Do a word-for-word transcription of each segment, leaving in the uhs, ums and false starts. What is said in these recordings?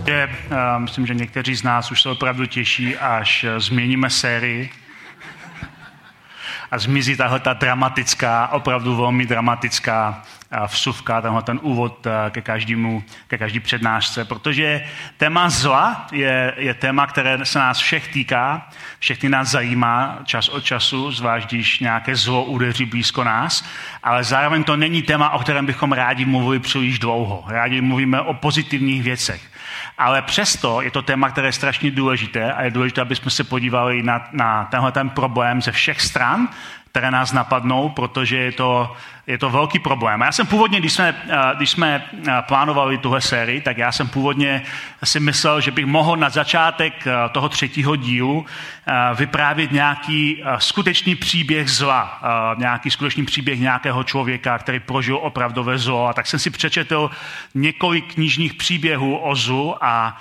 Je, uh, myslím, že někteří z nás už se opravdu těší, až změníme sérii a zmizí tahle ta dramatická, opravdu velmi dramatická vsuvka, tenhle ten úvod ke každému, ke každý přednášce, protože téma zla je, je téma, které se nás všech týká, všechny nás zajímá čas od času, zvlášť když nějaké zlo udeří blízko nás, ale zároveň to není téma, o kterém bychom rádi mluvili příliš dlouho. Rádi mluvíme o pozitivních věcech. Ale přesto je to téma, které je strašně důležité a je důležité, aby jsme se podívali na, na tenhle ten problém ze všech stran, které nás napadnou, protože je to, je to velký problém. A já jsem původně, když jsme, když jsme plánovali tuhle sérii, tak já jsem původně si myslel, že bych mohl na začátek toho třetího dílu vyprávět nějaký skutečný příběh zla, nějaký skutečný příběh nějakého člověka, který prožil opravdové zlo. A tak jsem si přečetl několik knižních příběhů o zlu a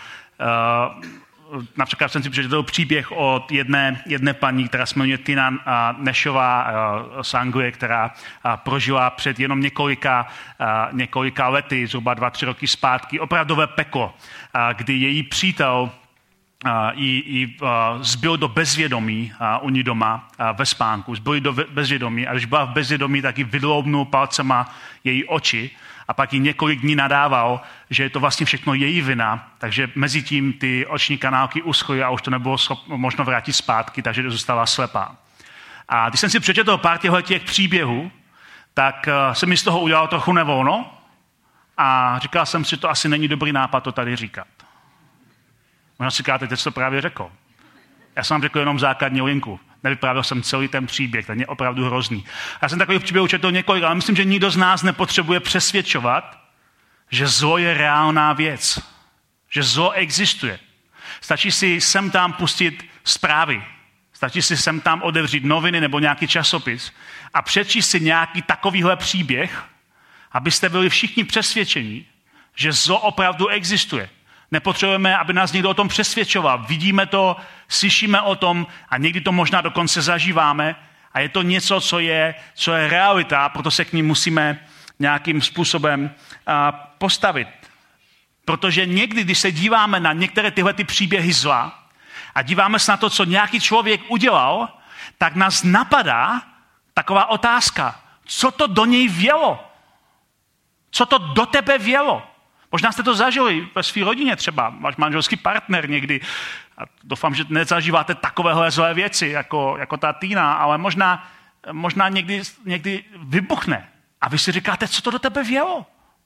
například jsem si přečetl příběh od jedné, jedné paní, která se jmenuje Tina Nešová z Anglie, která prožila před jenom několika, několika lety, zhruba dva, tři roky zpátky, opravdové peklo, kdy její přítel ji, ji zbyl do bezvědomí u ní doma ve spánku. Zbyl do bezvědomí a když byla v bezvědomí, tak ji vydloubnul palcema její oči a pak jí několik dní nadával, že je to vlastně všechno její vina, takže mezi tím ty oční kanálky uschly a už to nebylo schop, možno vrátit zpátky, takže zůstala slepá. A když jsem si přečetl pár těch příběhů, tak se mi z toho udělalo trochu nevolno a říkal jsem si, že to asi není dobrý nápad to tady říkat. Možná si říkáte, teď jsi to právě řekl. Já jsem vám řekl jenom základní linku. Nevyprávěl jsem celý ten příběh, ten je opravdu hrozný. Já jsem takový příběh četl několik, ale myslím, že nikdo z nás nepotřebuje přesvědčovat, že zlo je reálná věc. Že zlo existuje. Stačí si sem tam pustit zprávy. Stačí si sem tam otevřít noviny nebo nějaký časopis a přečíst si nějaký takovýhle příběh, abyste byli všichni přesvědčeni, že zlo opravdu existuje. Nepotřebujeme, aby nás někdo o tom přesvědčoval. Vidíme to, slyšíme o tom a někdy to možná dokonce zažíváme a je to něco, co je, co je realita, proto se k ní musíme nějakým způsobem postavit. Protože někdy, když se díváme na některé tyhle ty příběhy zla a díváme se na to, co nějaký člověk udělal, tak nás napadá taková otázka. Co to do něj vjelo? Co to do tebe vjelo? Možná jste to zažili ve své rodině třeba, váš manželský partner někdy. A doufám, že nezažíváte takovéhle zlé věci, jako, jako ta Tina, ale možná, možná někdy, někdy vybuchne. A vy si říkáte, co to do tebe vjelo?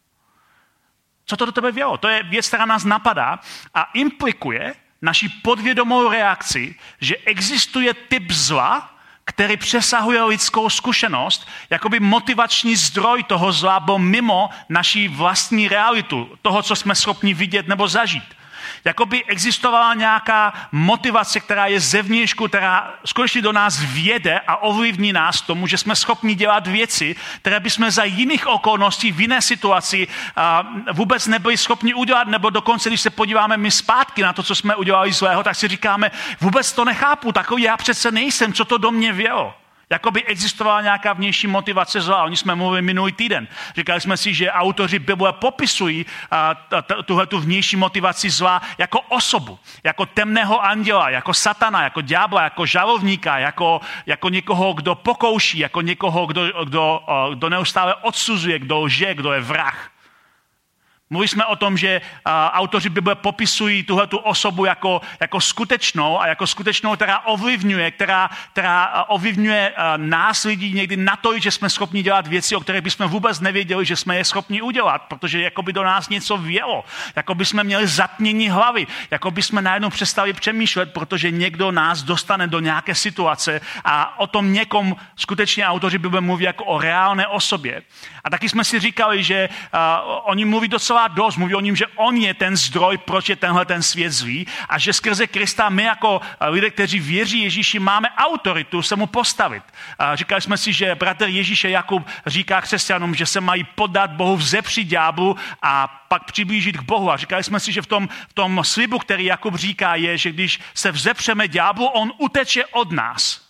Co to do tebe vjelo? To je věc, která nás napadá a implikuje naši podvědomou reakci, že existuje typ zla, který přesahuje lidskou zkušenost, jakoby motivační zdroj toho zla byl mimo naší vlastní realitu, toho, co jsme schopni vidět nebo zažít. Jakoby existovala nějaká motivace, která je zevnějšku, která skutečně do nás vjede a ovlivní nás tomu, že jsme schopni dělat věci, které bychom za jiných okolností v jiné situaci vůbec nebyli schopni udělat, nebo dokonce, když se podíváme my zpátky na to, co jsme udělali zlého, tak si říkáme, vůbec to nechápu, takový já přece nejsem, co to do mě vjelo. Jakoby existovala nějaká vnější motivace zla. Oni jsme mluvili minulý týden. Říkali jsme si, že autoři Bible popisují tuhletu vnější motivaci zla jako osobu, jako temného anděla, jako satana, jako ďábla, jako žalovníka, jako, jako někoho, kdo pokouší, jako někoho, kdo, kdo, kdo neustále odsuzuje, kdo lže, kdo je vrah. Mluvili jsme o tom, že uh, autoři Bible popisují tuhletu osobu jako, jako skutečnou a jako skutečnou, která ovlivňuje, která, která uh, ovlivňuje uh, nás lidí někdy natolik, že jsme schopni dělat věci, o kterých bychom vůbec nevěděli, že jsme je schopni udělat, protože jako by do nás něco vjelo, jako by jsme měli zatmění hlavy, jako by jsme najednou přestali přemýšlet, protože někdo nás dostane do nějaké situace a o tom někom skutečně autoři Bible mluví jako o reálné osobě. A taky jsme si říkali, že uh, oni mluví docela dost, mluví o ním, že on je ten zdroj, proč je tenhle ten svět zlý a že skrze Krista my jako lidé, kteří věří Ježíši, máme autoritu se mu postavit. Uh, říkali jsme si, že bratr Ježíše Jakub říká křesťanům, že se mají podat Bohu, vzepřít ďáblu a pak přiblížit k Bohu. A říkali jsme si, že v tom, v tom slibu, který Jakub říká, je, že když se vzepřeme ďáblu, on uteče od nás.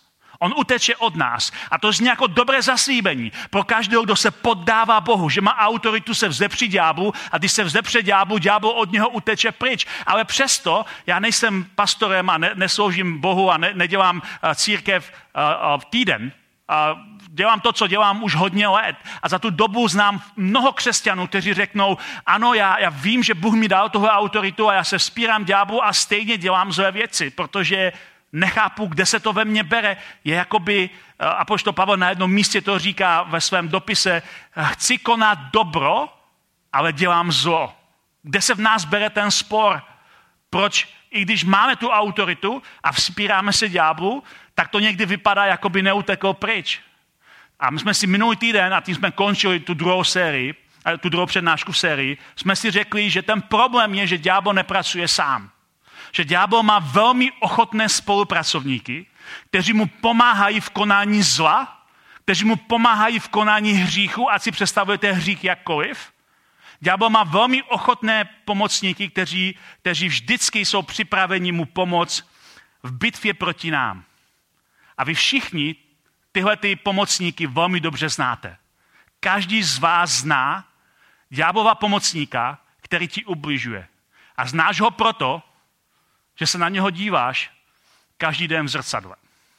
On uteče od nás. A to je jako dobré zaslíbení pro každého, kdo se poddává Bohu, že má autoritu se vzepřít ďáblu a když se vzepře ďáblu, ďábel od něho uteče pryč. Ale přesto já nejsem pastorem a ne, nesloužím Bohu a ne, nedělám uh, církev uh, uh, týden. Uh, dělám to, co dělám už hodně let. A za tu dobu znám mnoho křesťanů, kteří řeknou, ano, já, já vím, že Bůh mi dal tohle autoritu a já se vzpírám ďáblu a stejně dělám zlé věci, protože nechápu, kde se to ve mně bere. Je jakoby, apoštol Pavel na jednom místě to říká ve svém dopise, chci konat dobro, ale dělám zlo. Kde se v nás bere ten spor? Proč, i když máme tu autoritu a vzpíráme se ďáblu, tak to někdy vypadá, jako by neutekl pryč. A my jsme si minulý týden, a tím jsme končili tu druhou sérii, tu druhou přednášku v sérii, jsme si řekli, že ten problém je, že ďábel nepracuje sám. Že ďábel má velmi ochotné spolupracovníky, kteří mu pomáhají v konání zla, kteří mu pomáhají v konání hříchu, ať si představujete hřích jakkoliv. Ďábel má velmi ochotné pomocníky, kteří, kteří vždycky jsou připraveni mu pomoct v bitvě proti nám. A vy všichni tyhle ty pomocníky velmi dobře znáte. Každý z vás zná ďáblova pomocníka, který ti ubližuje. A znáš ho proto, že se na něho díváš každý den v zrcadle.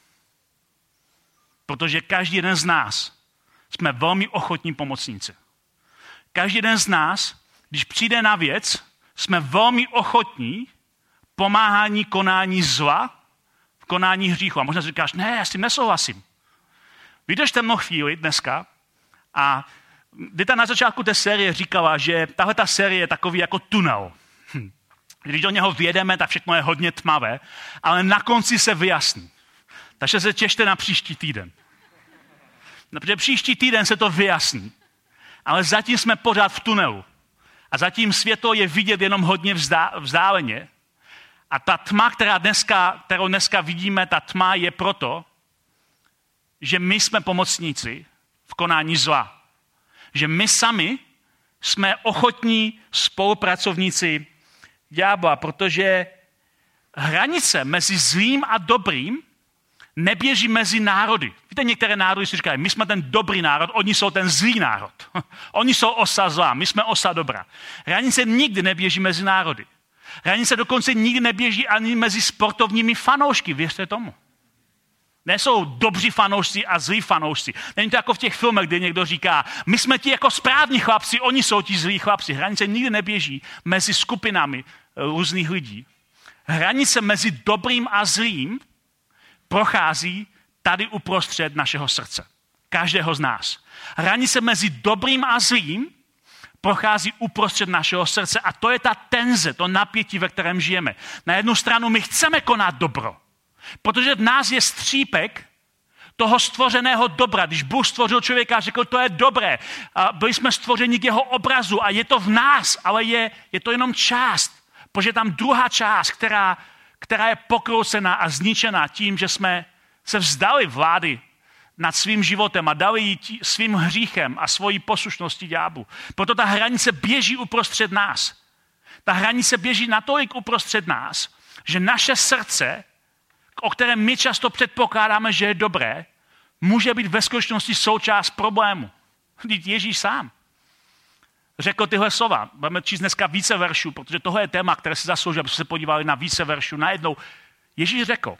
Protože každý jeden z nás jsme velmi ochotní pomocníci. Každý jeden z nás, když přijde na věc, jsme velmi ochotní pomáhání konání zla, v konání hříchu. A možná si říkáš, ne, já s tím nesouhlasím. Vydržte mnou chvíli dneska a Dita na začátku té série říkala, že tahle ta série je takový jako tunel. Hm. Když do něho vjedeme, tak všechno je hodně tmavé, ale na konci se vyjasní. Takže se těšte na příští týden. Protože příští týden se to vyjasní. Ale zatím jsme pořád v tunelu. A zatím světlo je vidět jenom hodně vzdáleně. A ta tma, která dneska, kterou dneska vidíme, ta tma je proto, že my jsme pomocníci v konání zla. Že my sami jsme ochotní spolupracovníci ďábla, protože hranice mezi zlým a dobrým neběží mezi národy. Víte, některé národy si říkají, my jsme ten dobrý národ, oni jsou ten zlý národ. Oni jsou osa zla, my jsme osa dobra. Hranice nikdy neběží mezi národy. Hranice dokonce nikdy neběží ani mezi sportovními fanoušky, věřte tomu. Nejsou dobří fanoušci a zlí fanoušci. Není to jako v těch filmech, kde někdo říká, my jsme ti jako správní chlapci, oni jsou ti zlí chlapci. Hranice nikdy neběží mezi skupinami různých lidí. Hranice mezi dobrým a zlým prochází tady uprostřed našeho srdce. Každého z nás. Hranice mezi dobrým a zlým prochází uprostřed našeho srdce a to je ta tenze, to napětí, ve kterém žijeme. Na jednu stranu my chceme konat dobro, protože v nás je střípek toho stvořeného dobra. Když Bůh stvořil člověka a řekl, to je dobré, a byli jsme stvořeni k jeho obrazu a je to v nás, ale je, je to jenom část, protože je tam druhá část, která, která je pokroucená a zničená tím, že jsme se vzdali vlády nad svým životem a dali ji tí, svým hříchem a svojí poslušností ďáblu. Proto ta hranice běží uprostřed nás. Ta hranice běží natolik uprostřed nás, že naše srdce, o kterém my často předpokládáme, že je dobré, může být ve skutečnosti součást problému. Vždyť Ježíš sám řekl tyhle slova. Budeme číst dneska více veršů, protože tohle je téma, které si zaslouží, aby se podívali na více veršů. Najednou Ježíš řekl,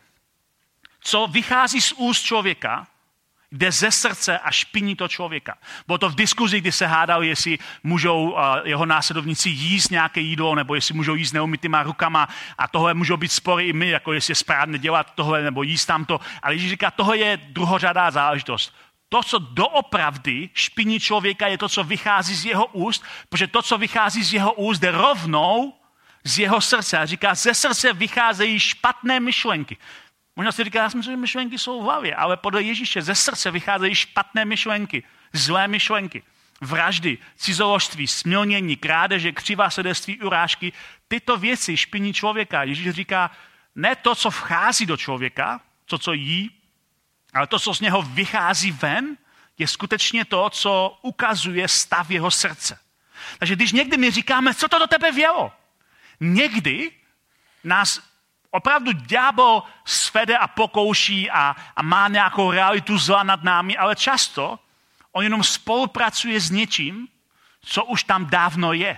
co vychází z úst člověka, jde ze srdce a špiní to člověka. Bylo to v diskuzi, kdy se hádali, jestli můžou uh, jeho následovníci jíst nějaké jídlo, nebo jestli můžou jíst neumytýma rukama. A tohle můžou být spory i my, jako jestli je správně dělat tohle, nebo jíst tamto. Ale Ježíš říká, tohle je druhořadá záležitost. To, co doopravdy špiní člověka, je to, co vychází z jeho úst, protože to, co vychází z jeho úst, jde rovnou z jeho srdce. A říká, ze srdce vycházejí špatné myšlenky. Možná si říká, já si myslím, že myšlenky jsou v hlavě, ale podle Ježíše ze srdce vycházejí špatné myšlenky, zlé myšlenky, vraždy, cizoložství, smilnění, krádeže, křivá svědectví, urážky. Tyto věci špiní člověka. Ježíš říká, ne to, co vchází do člověka, to, co jí, ale to, co z něho vychází ven, je skutečně to, co ukazuje stav jeho srdce. Takže když někdy my říkáme, co to do tebe vjelo, někdy nás Opravdu ďábel svede a pokouší a, a má nějakou realitu zla nad námi, ale často on jenom spolupracuje s něčím, co už tam dávno je.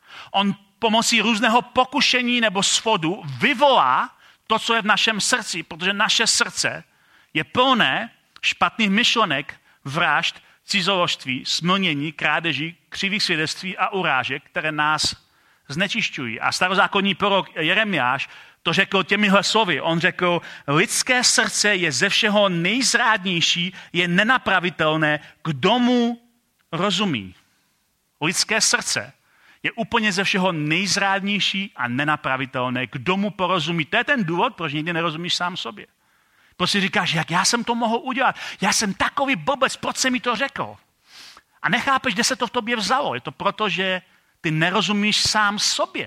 On pomocí různého pokušení nebo svodu vyvolá to, co je v našem srdci, protože naše srdce je plné špatných myšlenek, vražd, cizoložství, smlnění, krádeží, křivých svědectví a urážek, které nás znečišťují. A starozákonní prorok Jeremiáš to řekl těmihle slovy. On řekl, lidské srdce je ze všeho nejzrádnější, je nenapravitelné, kdo mu rozumí. Lidské srdce je úplně ze všeho nejzrádnější a nenapravitelné, kdo mu porozumí. To je ten důvod, proč nikdy nerozumíš sám sobě. Proč si říkáš, jak já jsem to mohl udělat? Já jsem takový blbec, proč jsi mi to řekl? A nechápeš, kde se to v tobě vzalo. Je to proto, že ty nerozumíš sám sobě.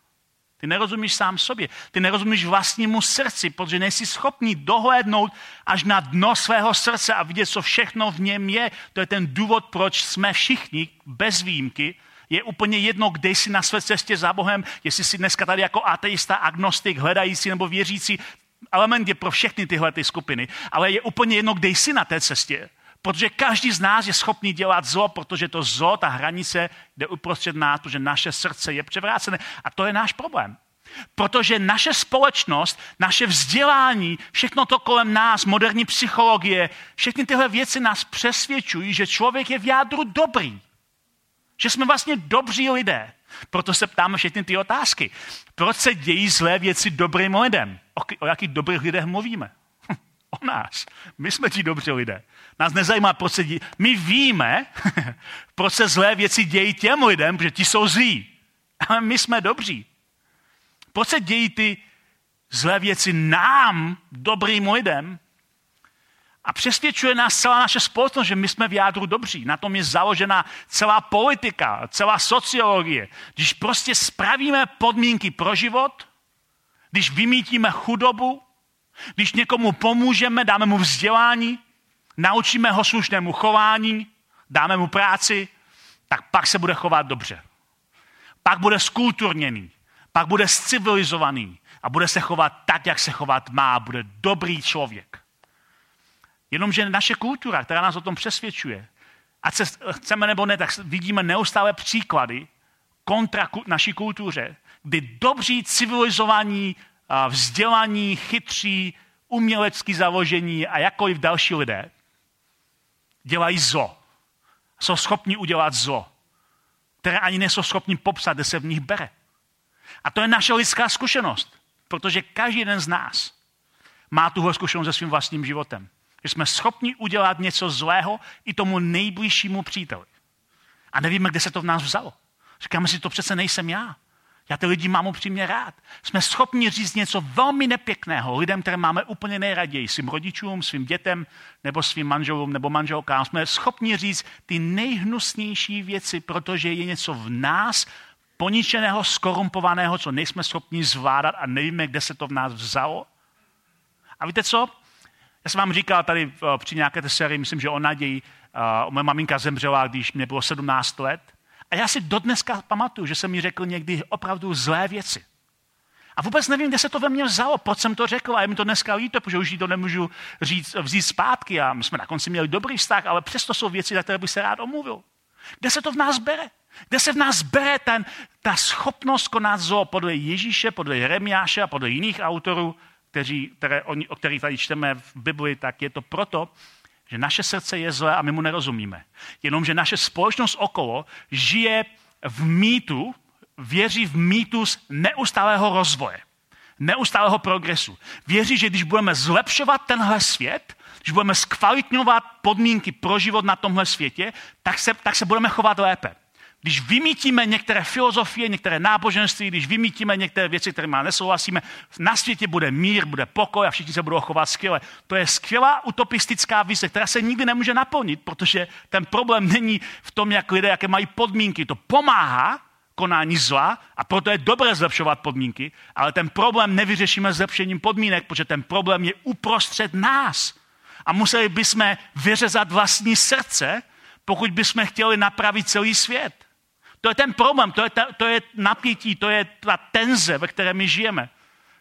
Ty nerozumíš sám sobě. Ty nerozumíš vlastnímu srdci, protože nejsi schopný dohlédnout až na dno svého srdce a vidět, co všechno v něm je. To je ten důvod, proč jsme všichni, bez výjimky, je úplně jedno, kde jsi na své cestě za Bohem, jestli jsi dneska tady jako ateista, agnostik, hledající nebo věřící. Element je pro všechny tyhle ty skupiny, ale je úplně jedno, kde jsi na té cestě. Protože každý z nás je schopný dělat zlo, protože to zlo, ta hranice jde uprostřed nás, protože naše srdce je převrácené. A to je náš problém. Protože naše společnost, naše vzdělání, všechno to kolem nás, moderní psychologie, všechny tyhle věci nás přesvědčují, že člověk je v jádru dobrý. Že jsme vlastně dobří lidé. Proto se ptáme všechny ty otázky. Proč se dějí zlé věci dobrým lidem? O, o jakých dobrých lidech mluvíme? O nás. My jsme ti dobří lidé. Nás nezajímá, proč se dějí. My víme, proč se zlé věci dějí těm lidem, protože ti jsou zlí. Ale my jsme dobří. Proč se dějí ty zlé věci nám, dobrým lidem? A přesvědčuje nás celá naše společnost, že my jsme v jádru dobří. Na tom je založena celá politika, celá sociologie. Když prostě spravíme podmínky pro život, když vymítíme chudobu, když někomu pomůžeme, dáme mu vzdělání, naučíme ho slušnému chování, dáme mu práci, tak pak se bude chovat dobře. Pak bude zkulturněný, pak bude civilizovaný a bude se chovat tak, jak se chovat má, bude dobrý člověk. Jenomže naše kultura, která nás o tom přesvědčuje, ať se chceme nebo ne, tak vidíme neustále příklady kontra naší kultuře, kdy dobří, civilizovaní, vzdělaní, chytří, umělecký založení a jakkoliv další lidé dělají zlo. Jsou schopni udělat zlo, které ani nejsou schopni popsat, kde se v nich bere. A to je naše lidská zkušenost, protože každý jeden z nás má tuhle zkušenost se svým vlastním životem. Že jsme schopni udělat něco zlého i tomu nejbližšímu příteli. A nevíme, kde se to v nás vzalo. Říkáme si, to přece nejsem já. Já ty lidi mám upřímně rád. Jsme schopni říct něco velmi nepěkného lidem, které máme úplně nejraději. Svým rodičům, svým dětem, nebo svým manželům, nebo manželkám. Jsme schopni říct ty nejhnusnější věci, protože je něco v nás poničeného, skorumpovaného, co nejsme schopni zvládat a nevíme, kde se to v nás vzalo. A víte co? Já jsem vám říkal tady při nějaké té sérii, myslím, že o naději, uh, moje maminka zemřela, když mě bylo sedmnáct let. A já si dodneska pamatuju, že jsem mi řekl někdy opravdu zlé věci. A vůbec nevím, kde se to ve mně vzalo, proč jsem to řekl. A je mi to dneska líto, protože už jí to nemůžu říct, vzít zpátky. A my jsme na konci měli dobrý vztah, ale přesto jsou věci, za které bych se rád omluvil. Kde se to v nás bere? Kde se v nás bere ten, ta schopnost konat zlo podle Ježíše, podle Jeremiáše a podle jiných autorů, kteří, které, o kterých tady čteme v Bibli, tak je to proto, že naše srdce je zlé a my mu nerozumíme. Jenomže naše společnost okolo žije v mýtu, věří v mýtus neustálého rozvoje, neustálého progresu. Věří, že když budeme zlepšovat tenhle svět, když budeme zkvalitňovat podmínky pro život na tomhle světě, tak se, tak se budeme chovat lépe. Když vymítíme některé filozofie, některé náboženství, když vymítíme některé věci, kterými nesouhlasíme, na světě bude mír, bude pokoj a všichni se budou chovat skvěle. To je skvělá utopistická vize, která se nikdy nemůže naplnit, protože ten problém není v tom, jak lidé, jaké mají podmínky. To pomáhá konání zla a proto je dobré zlepšovat podmínky, ale ten problém nevyřešíme zlepšením podmínek, protože ten problém je uprostřed nás. A museli bychom vyřezat vlastní srdce, pokud bychom chtěli napravit celý svět. To je ten problém, to je, ta, to je napětí, to je ta tenze, ve které my žijeme.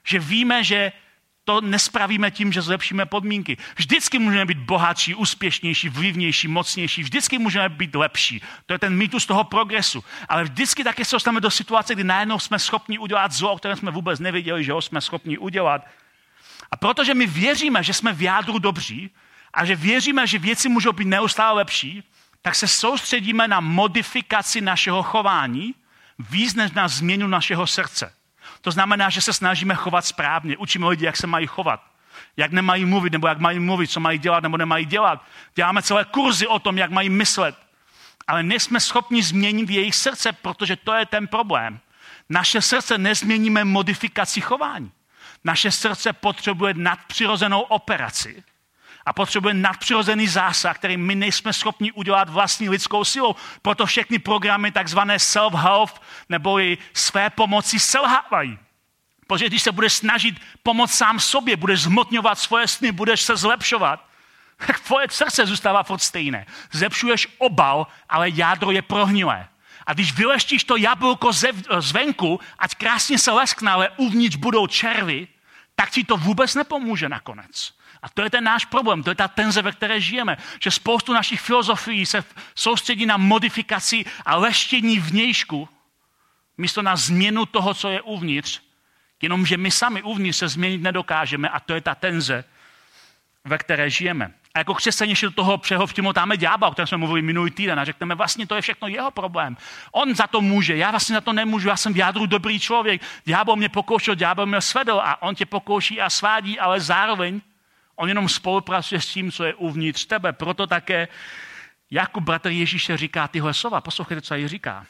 Že víme, že to nespravíme tím, že zlepšíme podmínky. Vždycky můžeme být bohatší, úspěšnější, vlivnější, mocnější. Vždycky můžeme být lepší. To je ten mýtus toho progresu. Ale vždycky také se dostaneme do situace, kdy najednou jsme schopni udělat zlo, které jsme vůbec nevěděli, že ho jsme schopni udělat. A protože my věříme, že jsme v jádru dobří a že věříme, že věci můžou být neustále lepší, tak se soustředíme na modifikaci našeho chování víc než na změnu našeho srdce. To znamená, že se snažíme chovat správně. Učíme lidi, jak se mají chovat. Jak nemají mluvit, nebo jak mají mluvit, co mají dělat, nebo nemají dělat. Děláme celé kurzy o tom, jak mají myslet. Ale nejsme schopni změnit jejich srdce, protože to je ten problém. Naše srdce nezměníme modifikací chování. Naše srdce potřebuje nadpřirozenou operaci a potřebuje nadpřirozený zásah, který my nejsme schopni udělat vlastní lidskou silou. Proto všechny programy takzvané self-help nebo i své pomoci selhávají. Protože když se budeš snažit pomoct sám sobě, budeš zhmotňovat svoje sny, budeš se zlepšovat, tak tvoje srdce zůstává furt stejné. Zlepšuješ obal, ale jádro je prohnilé. A když vyleštíš to jablko zvenku, ať krásně se leskne, ale uvnitř budou červy, tak ti to vůbec nepomůže nakonec. A to je ten náš problém, to je ta tenze, ve které žijeme, že spoustu našich filozofií se soustředí na modifikaci a leštění vnějšku, místo na změnu toho, co je uvnitř, jenomže my sami uvnitř se změnit nedokážeme a to je ta tenze, ve které žijeme. A jako křesťané ještě do toho přehovtimotáme ďábla, o kterém jsme mluvili minulý týden a řekneme, vlastně to je všechno jeho problém. On za to může, já vlastně za to nemůžu, já jsem v jádru dobrý člověk, ďábel mě pokoušel, ďábel mě svedl a on tě pokouší a svádí, ale zároveň on jenom spolupracuje s tím, co je uvnitř tebe. Proto také Jakub, bratr Ježíše, říká tyhle slova. Poslouchejte, co jí říká.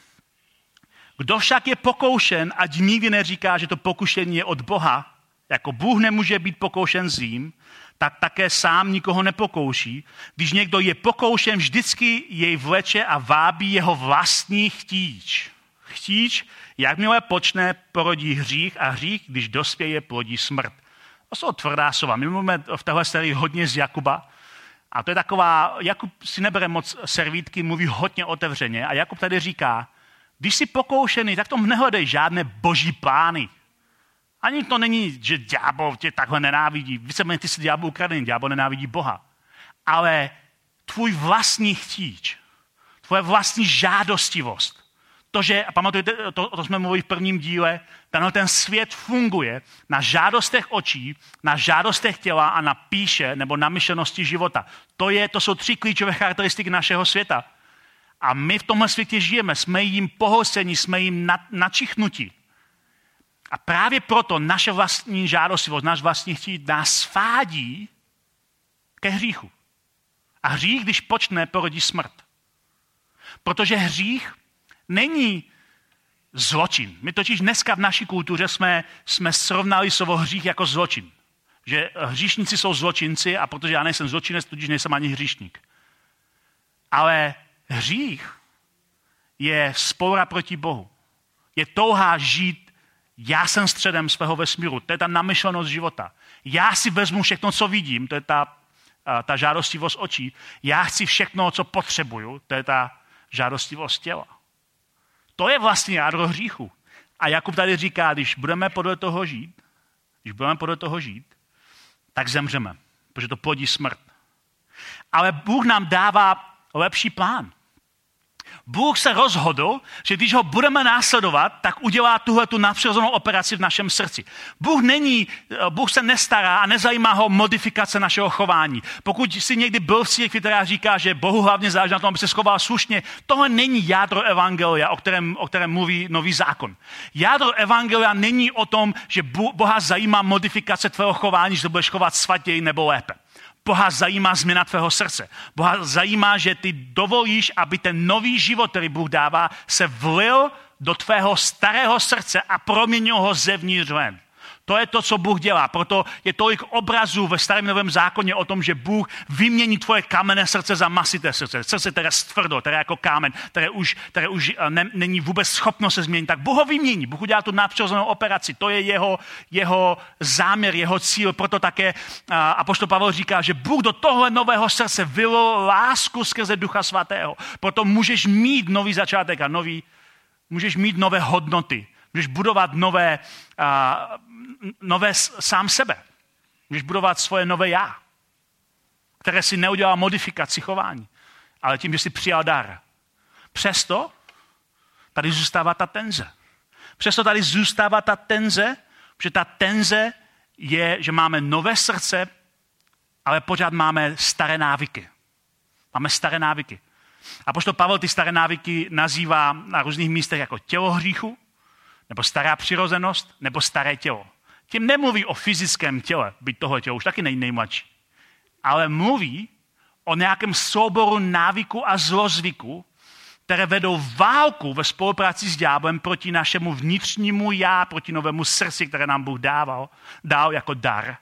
Kdo však je pokoušen, ať nikdy neříká, že to pokušení je od Boha, jako Bůh nemůže být pokoušen zlým, tak také sám nikoho nepokouší. Když někdo je pokoušen, vždycky jej vleče a vábí jeho vlastní chtíč. Chtíč, jakmile počne, porodí hřích a hřích, když dospěje, plodí smrt. To jsou tvrdá slova. My mluvíme v téhle sérii hodně z Jakuba. A to je taková, Jakub si nebere moc servítky, mluví hodně otevřeně. A Jakub tady říká, když jsi pokoušený, tak to nehledej žádné boží plány. Ani to není, že ďábel tě takhle nenávidí. Víceméně ty jsi ďábel ukradený, ďábel nenávidí Boha. Ale tvůj vlastní chtíč, tvoje vlastní žádostivost, to, že, a pamatujte, to, to jsme mluvili v prvním díle, tenhle ten svět funguje na žádostech očí, na žádostech těla a na píše nebo na myšlenosti života. To, je, to jsou tři klíčové charakteristiky našeho světa. A my v tomhle světě žijeme, jsme jim pohlceni, jsme jim načichnutí. A právě proto naše vlastní žádostivost, náš vlastní chtít nás svádí ke hříchu. A hřích, když počne, porodí smrt. Protože hřích není zločin. My totiž dneska v naší kultuře jsme, jsme srovnali slovo hřích jako zločin. Že hříšníci jsou zločinci a protože já nejsem zločinec, tudíž nejsem ani hříšník. Ale hřích je vzpoura proti Bohu. Je touha žít, já jsem středem svého vesmíru. To je ta namyšlenost života. Já si vezmu všechno, co vidím, to je ta, ta žádostivost očí. Já chci všechno, co potřebuju, to je ta žádostivost těla. To je vlastně jádro hříchu. A Jakub tady říká, když budeme podle toho žít, když budeme podle toho žít, tak zemřeme, protože to plodí smrt. Ale Bůh nám dává lepší plán. Bůh se rozhodl, že když ho budeme následovat, tak udělá tuhle tu nadpřirozenou operaci v našem srdci. Bůh není, Bůh se nestará a nezajímá ho modifikace našeho chování. Pokud jsi někdy byl v církvi, která říká, že Bohu hlavně záleží na tom, aby se schoval slušně, tohle není jádro evangelia, o kterém, o kterém mluví nový zákon. Jádro evangelia není o tom, že Boha zajímá modifikace tvého chování, že to budeš chovat svatěji nebo lépe. Boha zajímá změna tvého srdce. Boha zajímá, že ty dovolíš, aby ten nový život, který Bůh dává, se vlil do tvého starého srdce a proměnil ho zevnitř ven. To je to, co Bůh dělá. Proto je tolik obrazů ve Starém Novém zákoně o tom, že Bůh vymění tvoje kamenné srdce za masité srdce. Srdce, které je tvrdo, které je jako kámen, které už, které už ne, není vůbec schopno se změnit. Tak Bůh ho vymění. Bůh udělá tu nadpřirozenou operaci. To je jeho, jeho záměr, jeho cíl. Proto také apoštol Pavel říká, že Bůh do tohle nového srdce vylil lásku skrze Ducha Svatého. Proto můžeš mít nový začátek a nový, můžeš mít nové hodnoty, Můžeš budovat nové, uh, nové sám sebe. Můžeš budovat svoje nové já, které si neudělá modifikaci chování, ale tím, že jsi přijal dar. Přesto tady zůstává ta tenze. Přesto tady zůstává ta tenze, že ta tenze je, že máme nové srdce, ale pořád máme staré návyky. Máme staré návyky. A apoštol Pavel ty staré návyky nazývá na různých místech jako tělo hříchu, nebo stará přirozenost, nebo staré tělo. Tím nemluví o fyzickém těle, byť tohle tělo už taky není nejmladší. Ale mluví o nějakém souboru návyku a zlozvyku, které vedou válku ve spolupráci s ďáblem proti našemu vnitřnímu já, proti novému srdci, které nám Bůh dával, dal jako dar.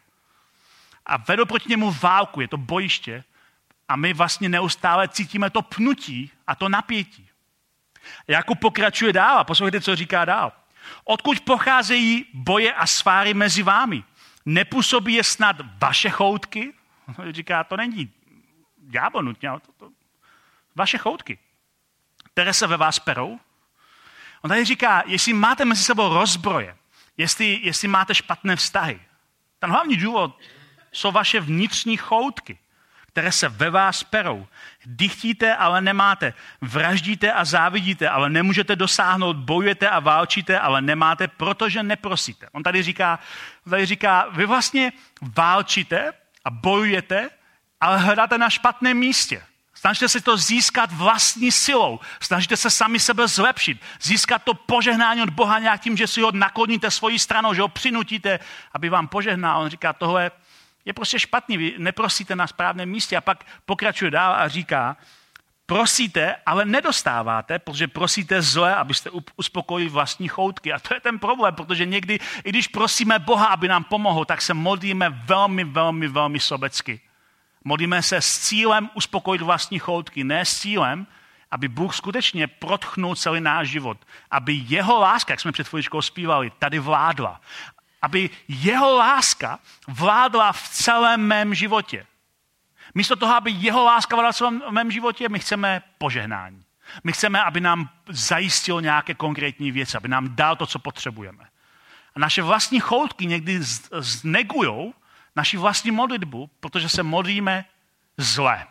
A vedou proti němu válku, je to bojiště, a my vlastně neustále cítíme to pnutí a to napětí. Jakub pokračuje dál a poslouchejte, co říká dál. Odkud pocházejí boje a sváry mezi vámi? Nepůsobí je snad vaše choutky? Říká, to není ďábel nutně, ale to, to, vaše choutky, které se ve vás perou. On tady říká, jestli máte mezi sebou rozbroje, jestli, jestli máte špatné vztahy, ten hlavní důvod jsou vaše vnitřní choutky, které se ve vás perou. Dychtíte, ale nemáte. Vraždíte a závidíte, ale nemůžete dosáhnout. Bojujete a válčíte, ale nemáte, protože neprosíte. On tady říká, tady říká, vy vlastně válčíte a bojujete, ale hledáte na špatném místě. Snažíte se to získat vlastní silou. Snažíte se sami sebe zlepšit. Získat to požehnání od Boha nějak tím, že si ho nakloníte svojí stranou, že ho přinutíte, aby vám požehnal. On říká, tohle je prostě špatný, vy neprosíte na správném místě. A pak pokračuje dál a říká, prosíte, ale nedostáváte, protože prosíte zle, abyste uspokojili vlastní choutky. A to je ten problém, protože někdy, i když prosíme Boha, aby nám pomohl, tak se modlíme velmi, velmi, velmi sobecky. Modlíme se s cílem uspokojit vlastní choutky, ne s cílem, aby Bůh skutečně protchnul celý náš život. Aby jeho láska, jak jsme před chviličkou zpívali, tady vládla. Aby jeho láska vládla v celém mém životě. Místo toho, aby jeho láska vládla v celém mém životě, my chceme požehnání. My chceme, aby nám zajistil nějaké konkrétní věci, aby nám dal to, co potřebujeme. A naše vlastní choutky někdy znegujou naši vlastní modlitbu, protože se modlíme zle.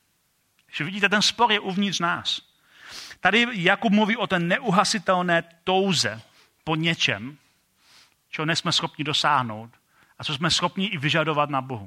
Že vidíte, ten spor je uvnitř nás. Tady Jakub mluví o té neuhasitelné touze po něčem, čeho nejsme schopni dosáhnout a co jsme schopni i vyžadovat na Bohu.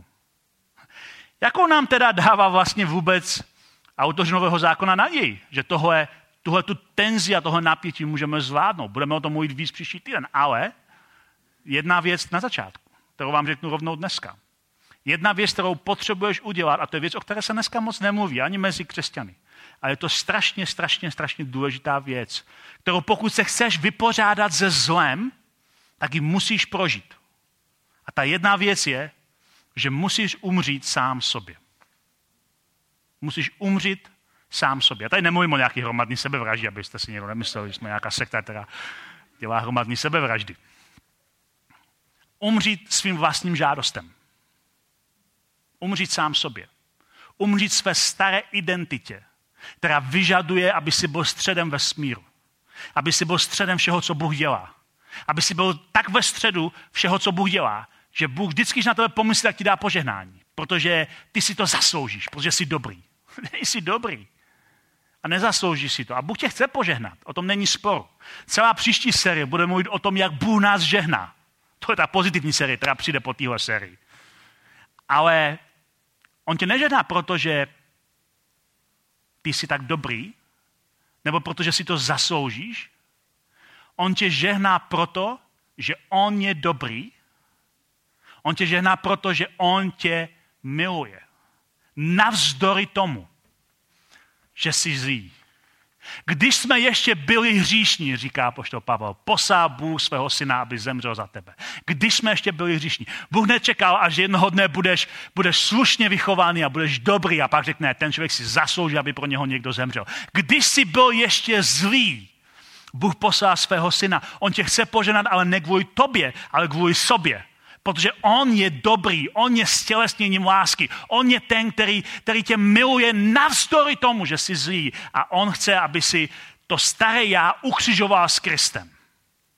Jakou nám teda dává vlastně vůbec autoři Nového zákona naději, že tohle, tuhle tu tenzi a tohle napětí můžeme zvládnout. Budeme o tom mluvit víc příští týden, ale jedna věc na začátku, kterou vám řeknu rovnou dneska. Jedna věc, kterou potřebuješ udělat, a to je věc, o které se dneska moc nemluví, ani mezi křesťany. Ale je to strašně, strašně, strašně důležitá věc, kterou pokud se chceš vypořádat se zlem, tak ji musíš prožít. A ta jedna věc je, že musíš umřít sám sobě. Musíš umřít sám sobě. Já tady nemluvím o nějaký hromadný sebevraždě, abyste si někdo nemysleli, že jsme nějaká sekta, která dělá hromadný sebevraždy. Umřít svým vlastním žádostem. Umřít sám sobě. Umřít své staré identitě, která vyžaduje, aby si byl středem vesmíru. Aby si byl středem všeho, co Bůh dělá. Aby si byl tak ve středu všeho, co Bůh dělá, že Bůh vždycky, když na tebe pomyslí, tak ti dá požehnání. Protože ty si to zasloužíš, protože jsi dobrý. Jsi dobrý. A nezasloužíš si to. A Bůh tě chce požehnat. O tom není spor. Celá příští série bude mluvit o tom, jak Bůh nás žehná. To je ta pozitivní série, která přijde po téhle sérii. Ale on tě nežehná, protože ty jsi tak dobrý, nebo protože si to zasloužíš. On tě žehná proto, že on je dobrý. On tě žehná proto, že on tě miluje. Navzdory tomu, že jsi zlý. Když jsme ještě byli hříšní, říká apoštol Pavel, poslal Bůh svého syna, aby zemřel za tebe. Když jsme ještě byli hříšní. Bůh nečekal, až jednoho dne budeš, budeš slušně vychovaný a budeš dobrý a pak řekne, ten člověk si zaslouží, aby pro něho někdo zemřel. Když jsi byl ještě zlý, Bůh poslal svého syna. On tě chce poženat, ale ne kvůli tobě, ale kvůli sobě. Protože on je dobrý, on je stělesněním lásky. On je ten, který, který tě miluje navzdory tomu, že jsi zlý. A on chce, aby si to staré já ukřižoval s Kristem.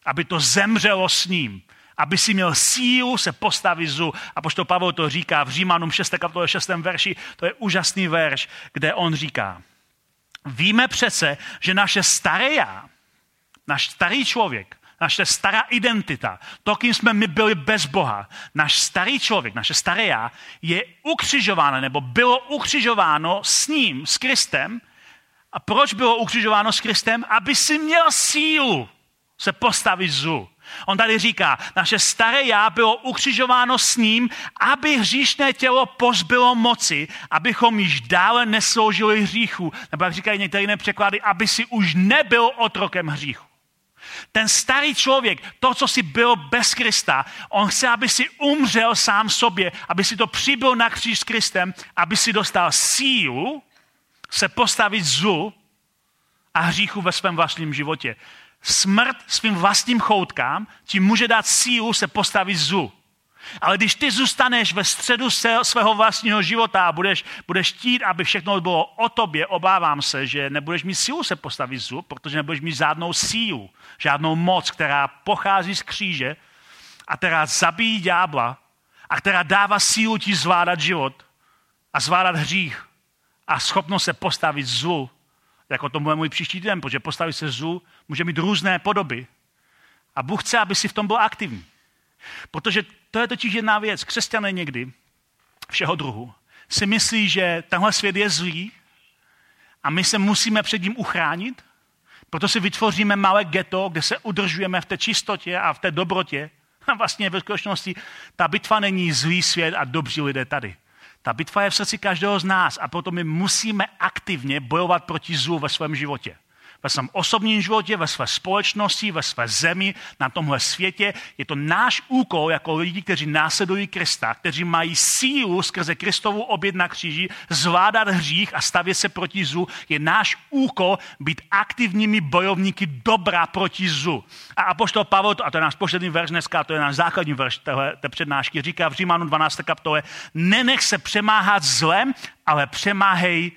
aby to zemřelo s ním, aby si měl sílu se postavit zlu. Apoštol Pavel to říká v Římanům šesté kapitole šestém verši, to je úžasný verš, kde on říká, víme přece, že naše staré já, náš starý člověk, naše stará identita, to, kým jsme my byli bez Boha, náš starý člověk, naše staré já, je ukřižováno, nebo bylo ukřižováno s ním, s Kristem. A proč bylo ukřižováno s Kristem? Aby si měl sílu se postavit zlu. On tady říká, naše staré já bylo ukřižováno s ním, aby hříšné tělo pozbylo moci, abychom již dále nesloužili hříchu. Nebo jak říkají některé jiné překlady, aby si už nebyl otrokem hříchu. Ten starý člověk, to, co si byl bez Krista, on chce, aby si umřel sám sobě, aby si to přibyl na kříž s Kristem, aby si dostal sílu se postavit zlu a hříchu ve svém vlastním životě. Smrt svým vlastním choutkám ti může dát sílu se postavit zlu. Ale když ty zůstaneš ve středu svého vlastního života a budeš, budeš chtít, aby všechno bylo o tobě, obávám se, že nebudeš mít sílu se postavit zlu, protože nebudeš mít žádnou sílu, žádnou moc, která pochází z kříže a která zabíjí ďábla a která dává sílu ti zvládat život a zvládat hřích a schopnost se postavit zlu, jako to bude můj příští den, protože postavit se zlu může mít různé podoby. A Bůh chce, aby si v tom byl aktivní. Protože to je totiž jedna věc. Křesťané někdy, všeho druhu, si myslí, že tenhle svět je zlý a my se musíme před ním uchránit, proto si vytvoříme malé ghetto, kde se udržujeme v té čistotě a v té dobrotě. A vlastně ve skutečnosti ta bitva není zlý svět a dobří lidé tady. Ta bitva je v srdci každého z nás a proto my musíme aktivně bojovat proti zlu ve svém životě. Ve svém osobním životě, ve své společnosti, ve své zemi, na tomhle světě. Je to náš úkol jako lidi, kteří následují Krista, kteří mají sílu skrze Kristovu oběť na kříži zvládat hřích a stavět se proti zlu. Je náš úkol být aktivními bojovníky dobra proti zlu. A apoštol Pavel, a to je náš poslední verš dneska, to je náš základní verš téhle, té přednášky, říká v Římanům dvanácté kapitole, nenech se přemáhat zlem, ale přemáhej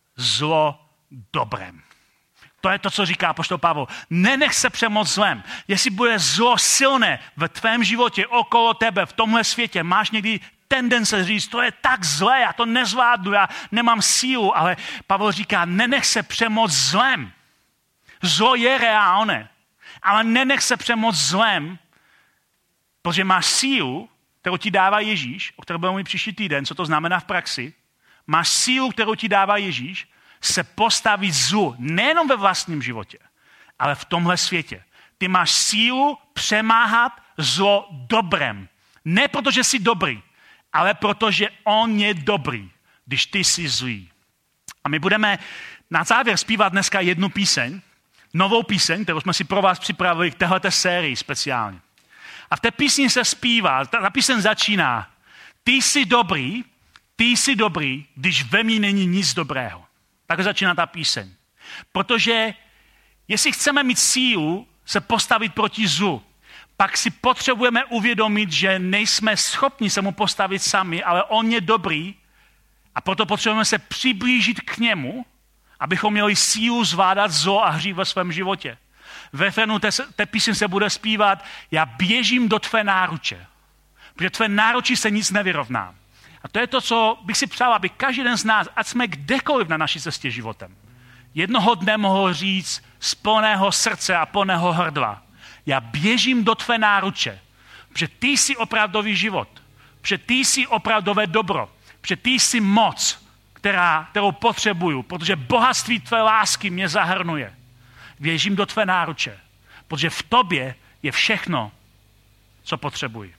zlo dobrem. To je to, co říká apoštol Pavel. Nenech se přemoct zlem. Jestli bude zlo silné ve tvém životě, okolo tebe, v tomhle světě, máš někdy tendence říct, to je tak zlé, já to nezvládnu, já nemám sílu, ale Pavel říká, nenech se přemoct zlem. Zlo je reálné, ale nenech se přemoct zlem, protože máš sílu, kterou ti dává Ježíš, o které budeme mít příští týden, co to znamená v praxi. Máš sílu, kterou ti dává Ježíš, se postavit zlu, nejenom ve vlastním životě, ale v tomhle světě. Ty máš sílu přemáhat zlo dobrem. Ne protože jsi dobrý, ale protože on je dobrý, když ty jsi zlý. A my budeme na závěr zpívat dneska jednu píseň, novou píseň, kterou jsme si pro vás připravili k téhleté sérii speciálně. A v té písni se zpívá, ta píseň začíná, ty jsi dobrý, ty jsi dobrý, když ve mně není nic dobrého. Tak začíná ta píseň. Protože jestli chceme mít sílu se postavit proti zlu, pak si potřebujeme uvědomit, že nejsme schopni se mu postavit sami, ale on je dobrý a proto potřebujeme se přiblížit k němu, abychom měli sílu zvládat zlo a hřích ve svém životě. Ve refrénu té, té písně se bude zpívat, já běžím do tvé náruče, protože tvé náručí se nic nevyrovná. A to je to, co bych si přál, aby každý den z nás, ať jsme kdekoliv na naší cestě životem, jednoho dne mohl říct z plného srdce a plného hrdla, já běžím do tvé náruče, protože ty jsi opravdový život, protože ty jsi opravdové dobro, protože ty jsi moc, která, kterou potřebuju, protože bohatství tvé lásky mě zahrnuje. Běžím do tvé náruče, protože v tobě je všechno, co potřebuji.